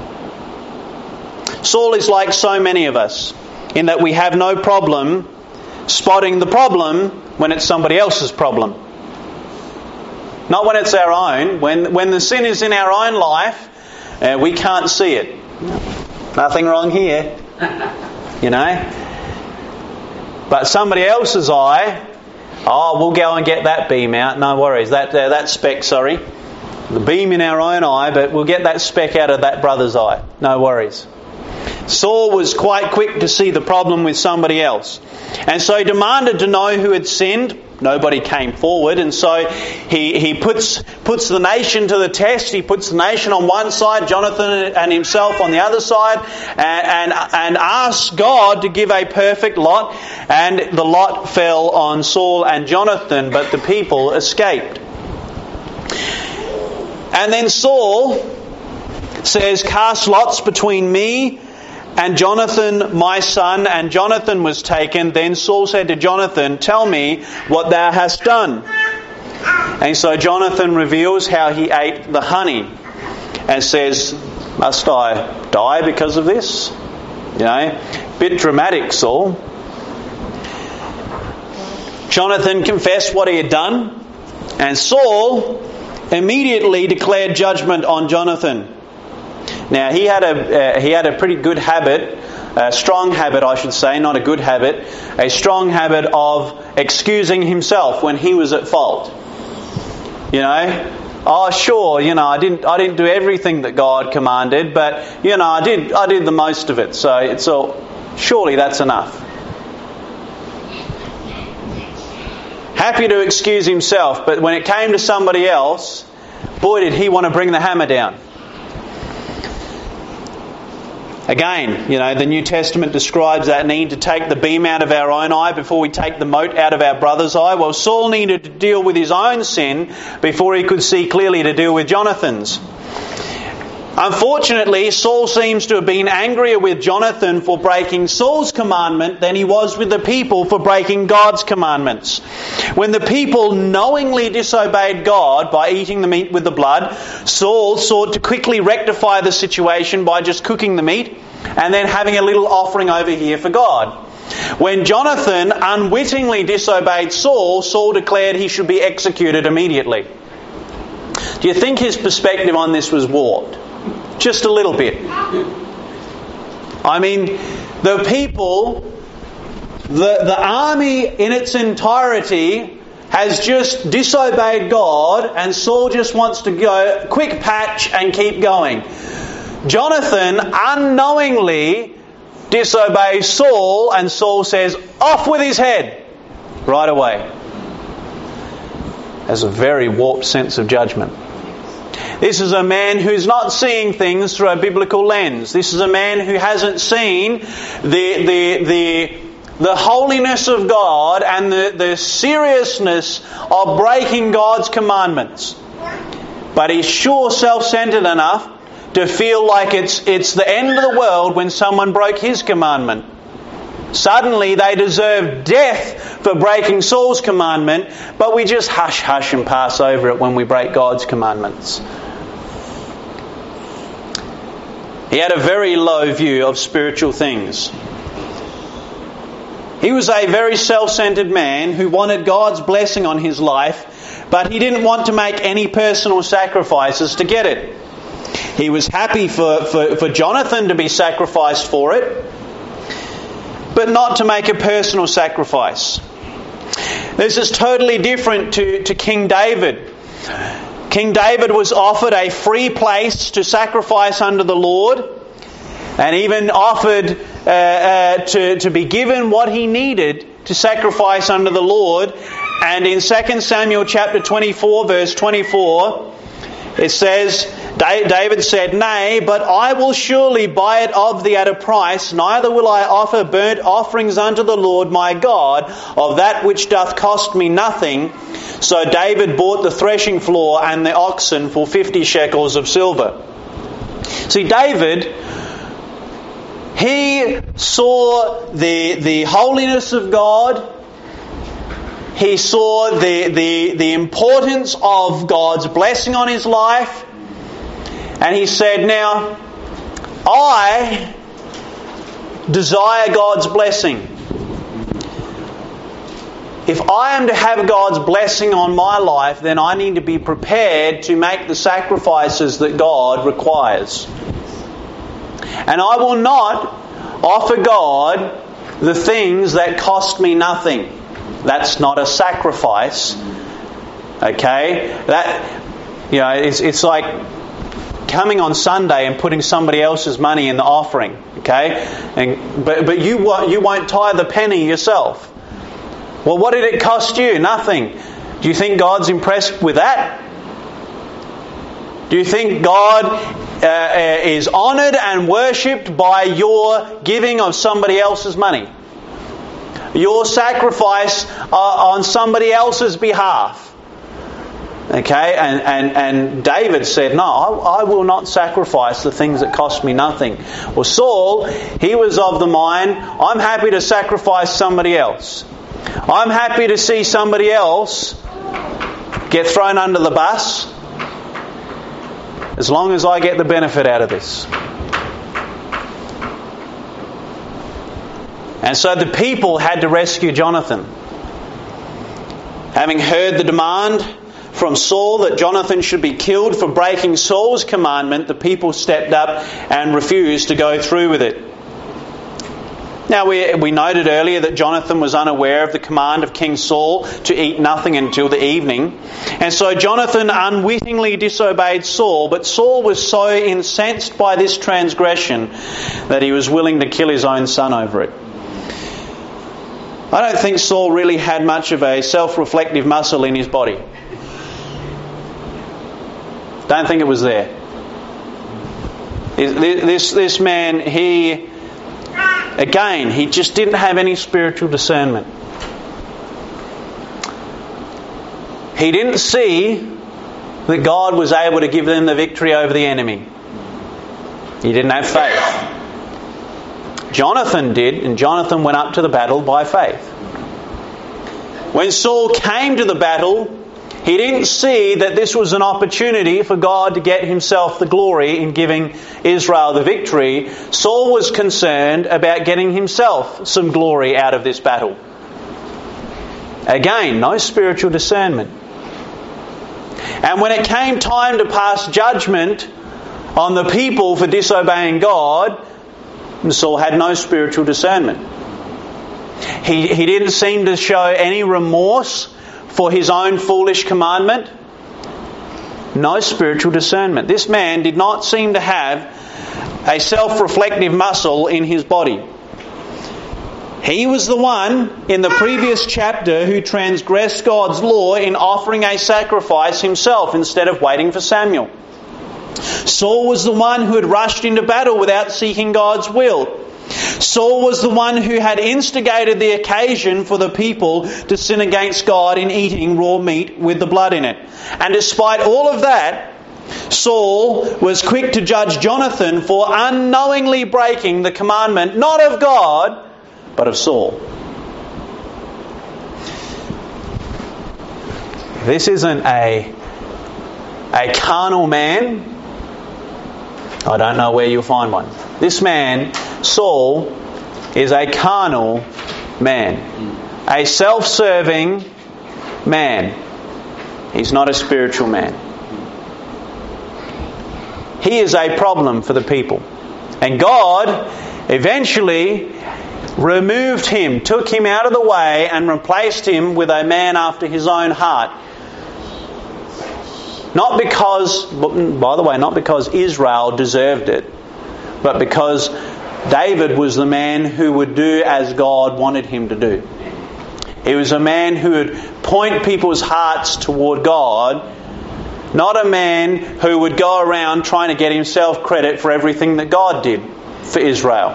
Saul is like so many of us, in that we have no problem spotting the problem when it's somebody else's problem. Not when it's our own. When the sin is in our own life, we can't see it. Nothing wrong here, you know. But somebody else's eye, we'll go and get that beam out. No worries. That speck, sorry. The beam in our own eye, but we'll get that speck out of that brother's eye. No worries. Saul was quite quick to see the problem with somebody else. And so he demanded to know who had sinned. Nobody came forward, and so he puts the nation to the test. He puts the nation on one side, Jonathan and himself on the other side, and asks God to give a perfect lot. And the lot fell on Saul and Jonathan, but the people escaped. And then Saul says, "Cast lots between me and Jonathan my son," and Jonathan was taken. Then Saul said to Jonathan, "Tell me what thou hast done." And so Jonathan reveals how he ate the honey and says, "Must I die because of this?" You know, bit dramatic, Saul. Jonathan confessed what he had done, and Saul immediately declared judgment on Jonathan. Now he had a pretty good habit, a strong habit I should say, not a good habit, a strong habit of excusing himself when he was at fault. You know, sure, you know, I didn't do everything that God commanded, but you know, I did the most of it. So it's all, surely that's enough. Happy to excuse himself, but when it came to somebody else, boy did he want to bring the hammer down. Again, you know, the New Testament describes that need to take the beam out of our own eye before we take the mote out of our brother's eye. Well, Saul needed to deal with his own sin before he could see clearly to deal with Jonathan's. Unfortunately, Saul seems to have been angrier with Jonathan for breaking Saul's commandment than he was with the people for breaking God's commandments. When the people knowingly disobeyed God by eating the meat with the blood, Saul sought to quickly rectify the situation by just cooking the meat and then having a little offering over here for God. When Jonathan unwittingly disobeyed Saul, Saul declared he should be executed immediately. Do you think his perspective on this was warped? Just a little bit. I mean, the people, the army in its entirety has just disobeyed God, and Saul just wants to go quick patch and keep going. Jonathan unknowingly disobeys Saul, and Saul says, "Off with his head," right away. Has a very warped sense of judgment. This is a man who's not seeing things through a biblical lens. This is a man who hasn't seen the holiness of God and the seriousness of breaking God's commandments. But he's sure self-centered enough to feel like it's the end of the world when someone broke his commandment. Suddenly they deserve death for breaking Saul's commandment, but we just hush and pass over it when we break God's commandments. He had a very low view of spiritual things. He was a very self-centered man who wanted God's blessing on his life, but he didn't want to make any personal sacrifices to get it. He was happy for Jonathan to be sacrificed for it, but not to make a personal sacrifice. This is totally different to King David. King David was offered a free place to sacrifice unto the Lord, and even offered to be given what he needed to sacrifice unto the Lord. And in 2 Samuel chapter 24, verse 24, it says, David said, "Nay, but I will surely buy it of thee at a price, neither will I offer burnt offerings unto the Lord my God of that which doth cost me nothing." So David bought the threshing floor and the oxen for 50 shekels of silver. See, David, he saw the holiness of God. He saw the importance of God's blessing on his life. And he said, "Now, I desire God's blessing. If I am to have God's blessing on my life, then I need to be prepared to make the sacrifices that God requires. And I will not offer God the things that cost me nothing." That's not a sacrifice. Okay? It's like coming on Sunday and putting somebody else's money in the offering. Okay? But you won't tithe a penny yourself. Well, what did it cost you? Nothing. Do you think God's impressed with that? Do you think God is honoured and worshipped by your giving of somebody else's money? Your sacrifice on somebody else's behalf? Okay, and David said, "No, I will not sacrifice the things that cost me nothing." Well, Saul, he was of the mind, I'm happy to sacrifice somebody else. I'm happy to see somebody else get thrown under the bus, as long as I get the benefit out of this. And so the people had to rescue Jonathan. Having heard the demand from Saul that Jonathan should be killed for breaking Saul's commandment, the people stepped up and refused to go through with it. Now, we noted earlier that Jonathan was unaware of the command of King Saul to eat nothing until the evening. And so Jonathan unwittingly disobeyed Saul, but Saul was so incensed by this transgression that he was willing to kill his own son over it. I don't think Saul really had much of a self-reflective muscle in his body. Don't think it was there. This man, he just didn't have any spiritual discernment. He didn't see that God was able to give them the victory over the enemy. He didn't have faith. Jonathan did, and Jonathan went up to the battle by faith. When Saul came to the battle, he didn't see that this was an opportunity for God to get himself the glory in giving Israel the victory. Saul was concerned about getting himself some glory out of this battle. Again, no spiritual discernment. And when it came time to pass judgment on the people for disobeying God, Saul had no spiritual discernment. He didn't seem to show any remorse for his own foolish commandment. No spiritual discernment. This man did not seem to have a self-reflective muscle in his body. He was the one in the previous chapter who transgressed God's law in offering a sacrifice himself instead of waiting for Samuel. Saul was the one who had rushed into battle without seeking God's will. Saul was the one who had instigated the occasion for the people to sin against God in eating raw meat with the blood in it. And despite all of that, Saul was quick to judge Jonathan for unknowingly breaking the commandment, not of God, but of Saul. This isn't a carnal man. I don't know where you'll find one. This man, Saul, is a carnal man. A self-serving man. He's not a spiritual man. He is a problem for the people. And God eventually removed him, took him out of the way and replaced him with a man after his own heart. Not because, by the way, not because Israel deserved it, but because David was the man who would do as God wanted him to do. He was a man who would point people's hearts toward God, not a man who would go around trying to get himself credit for everything that God did for Israel.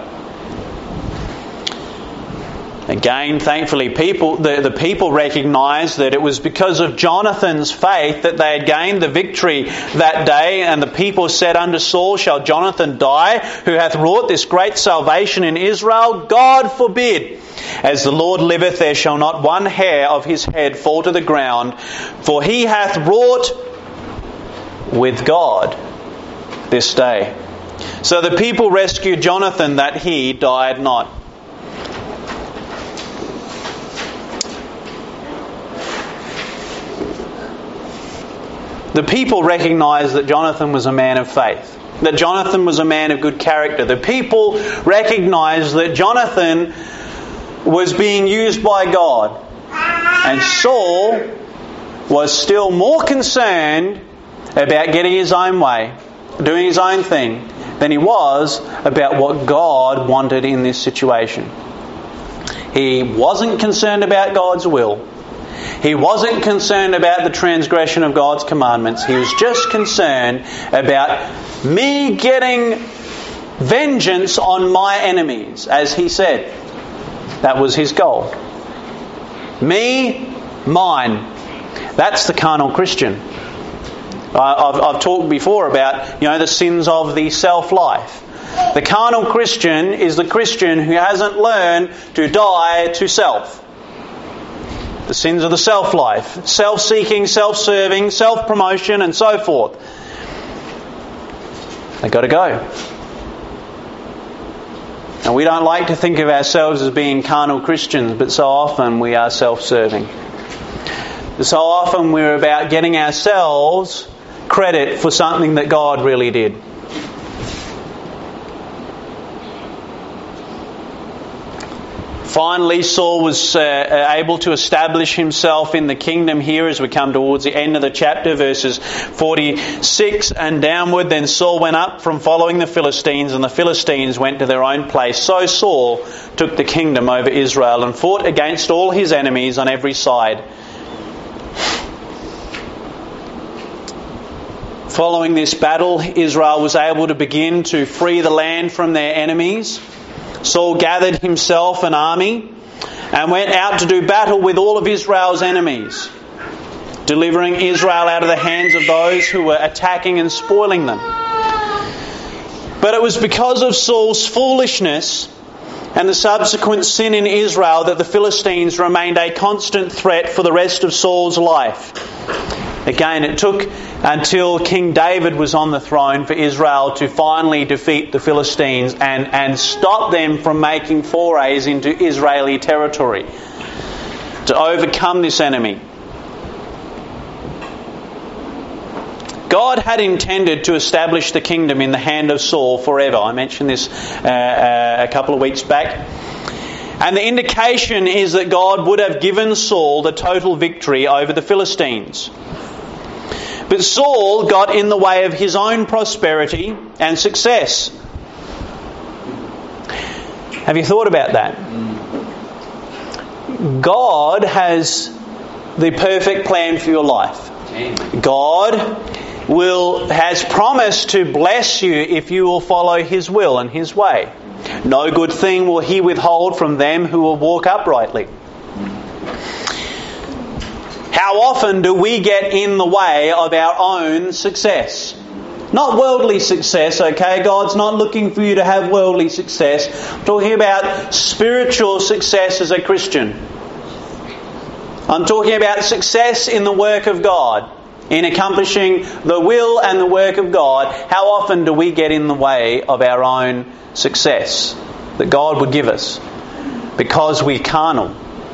Again, thankfully, the people recognised that it was because of Jonathan's faith that they had gained the victory that day. And the people said unto Saul, "Shall Jonathan die, who hath wrought this great salvation in Israel? God forbid! As the Lord liveth, there shall not one hair of his head fall to the ground, for he hath wrought with God this day." So the people rescued Jonathan that he died not. The people recognised that Jonathan was a man of faith, that Jonathan was a man of good character. The people recognised that Jonathan was being used by God. And Saul was still more concerned about getting his own way, doing his own thing, than he was about what God wanted in this situation. He wasn't concerned about God's will. He wasn't concerned about the transgression of God's commandments. He was just concerned about me getting vengeance on my enemies, as he said. That was his goal. Me, mine. That's the carnal Christian. I've talked before about, the sins of the self-life. The carnal Christian is the Christian who hasn't learned to die to self. The sins of the self-life, self-seeking, self-serving, self-promotion and so forth. They've got to go. And we don't like to think of ourselves as being carnal Christians, but so often we are self-serving. So often we're about getting ourselves credit for something that God really did. Finally, Saul was able to establish himself in the kingdom here as we come towards the end of the chapter, verses 46 and downward. Then Saul went up from following the Philistines, and the Philistines went to their own place. So Saul took the kingdom over Israel and fought against all his enemies on every side. Following this battle, Israel was able to begin to free the land from their enemies. Saul gathered himself an army and went out to do battle with all of Israel's enemies, delivering Israel out of the hands of those who were attacking and spoiling them. But it was because of Saul's foolishness and the subsequent sin in Israel that the Philistines remained a constant threat for the rest of Saul's life. Again, it took until King David was on the throne for Israel to finally defeat the Philistines and stop them from making forays into Israeli territory, to overcome this enemy. God had intended to establish the kingdom in the hand of Saul forever. I mentioned this a couple of weeks back. And the indication is that God would have given Saul the total victory over the Philistines. But Saul got in the way of his own prosperity and success. Have you thought about that? God has the perfect plan for your life. God has promised to bless you if you will follow His will and His way. No good thing will He withhold from them who will walk uprightly. How often do we get in the way of our own success? Not worldly success, okay? God's not looking for you to have worldly success. I'm talking about spiritual success as a Christian. I'm talking about success in the work of God, in accomplishing the will and the work of God. How often do we get in the way of our own success that God would give us? Because we're carnal.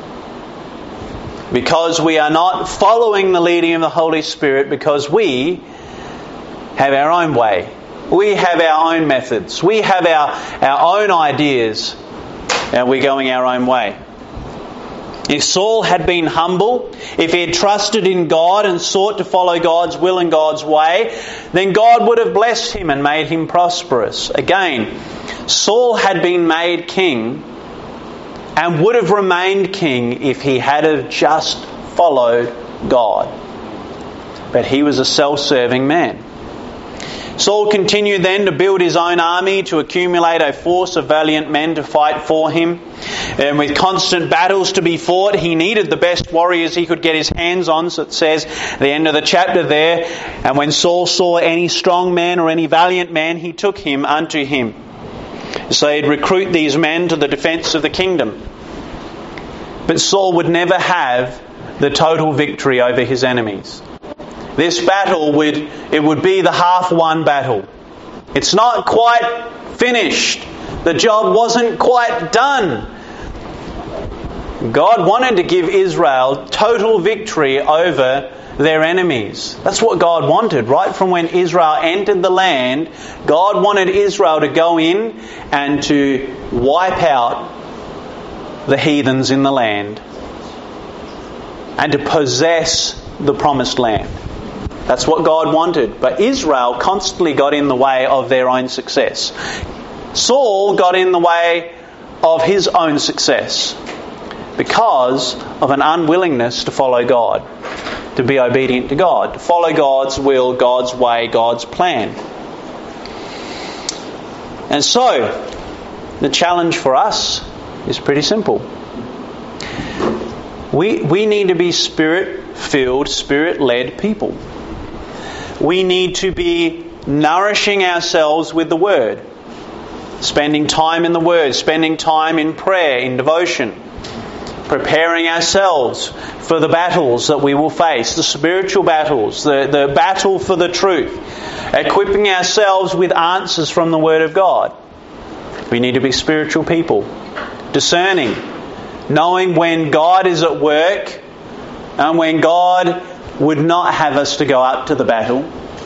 Because we are not following the leading of the Holy Spirit, because we have our own way. We have our own methods. We have our own ideas, and we're going our own way. If Saul had been humble, if he had trusted in God and sought to follow God's will and God's way, then God would have blessed him and made him prosperous. Again, Saul had been made king and would have remained king if he had have just followed God. But he was a self-serving man. Saul continued then to build his own army, to accumulate a force of valiant men to fight for him. And with constant battles to be fought, he needed the best warriors he could get his hands on. So it says at the end of the chapter there, and when Saul saw any strong man or any valiant man, he took him unto him. So he'd recruit these men to the defence of the kingdom. But Saul would never have the total victory over his enemies. This battle would be the half-won battle. It's not quite finished. The job wasn't quite done. God wanted to give Israel total victory over their enemies. That's what God wanted. Right from when Israel entered the land, God wanted Israel to go in and to wipe out the heathens in the land and to possess the promised land. That's what God wanted. But Israel constantly got in the way of their own success. Saul got in the way of his own success because of an unwillingness to follow God, to be obedient to God, to follow God's will, God's way, God's plan. And so, the challenge for us is pretty simple. We need to be Spirit-filled, Spirit-led people. We need to be nourishing ourselves with the Word. Spending time in the Word, spending time in prayer, in devotion. Preparing ourselves for the battles that we will face, the spiritual battles, the battle for the truth. Equipping ourselves with answers from the Word of God. We need to be spiritual people. Discerning. Knowing when God is at work and when God would not have us to go up to the battle.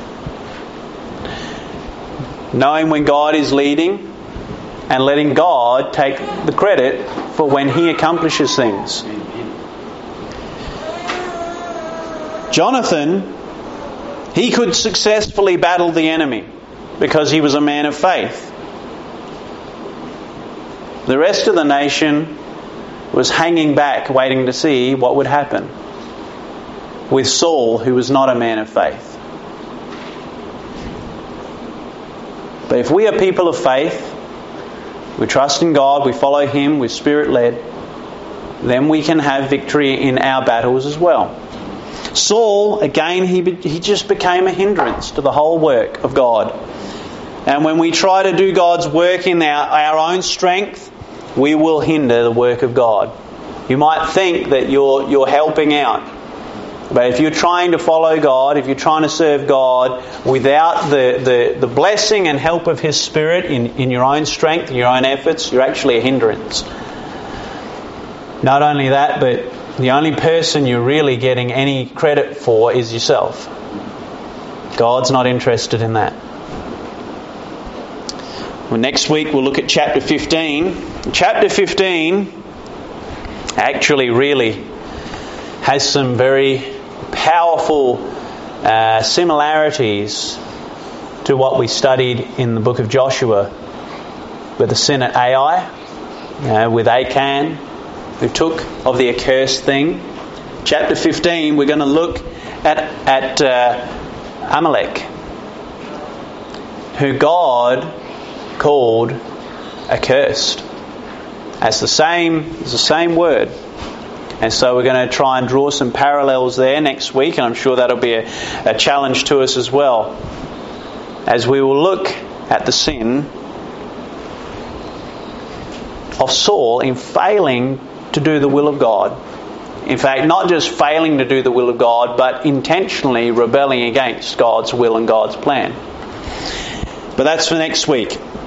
Knowing when God is leading and letting God take the credit for when He accomplishes things. Jonathan, he could successfully battle the enemy because he was a man of faith. The rest of the nation was hanging back, waiting to see what would happen with Saul, who was not a man of faith. But if we are people of faith, we trust in God, we follow Him, we're Spirit-led, then we can have victory in our battles as well. Saul, again, he just became a hindrance to the whole work of God. And when we try to do God's work in our own strength, we will hinder the work of God. You might think that you're helping out. But if you're trying to follow God, if you're trying to serve God without the blessing and help of His Spirit in your own strength, in your own efforts, you're actually a hindrance. Not only that, but the only person you're really getting any credit for is yourself. God's not interested in that. Well, next week we'll look at chapter 15. Chapter 15 actually really has some very powerful similarities to what we studied in the book of Joshua with the sin at Ai, with Achan, who took of the accursed thing. Chapter 15, we're going to look at Amalek, who God called accursed. It's the same word. And so we're going to try and draw some parallels there next week, and I'm sure that'll be a challenge to us as well, as we will look at the sin of Saul in failing to do the will of God. In fact, not just failing to do the will of God, but intentionally rebelling against God's will and God's plan. But that's for next week.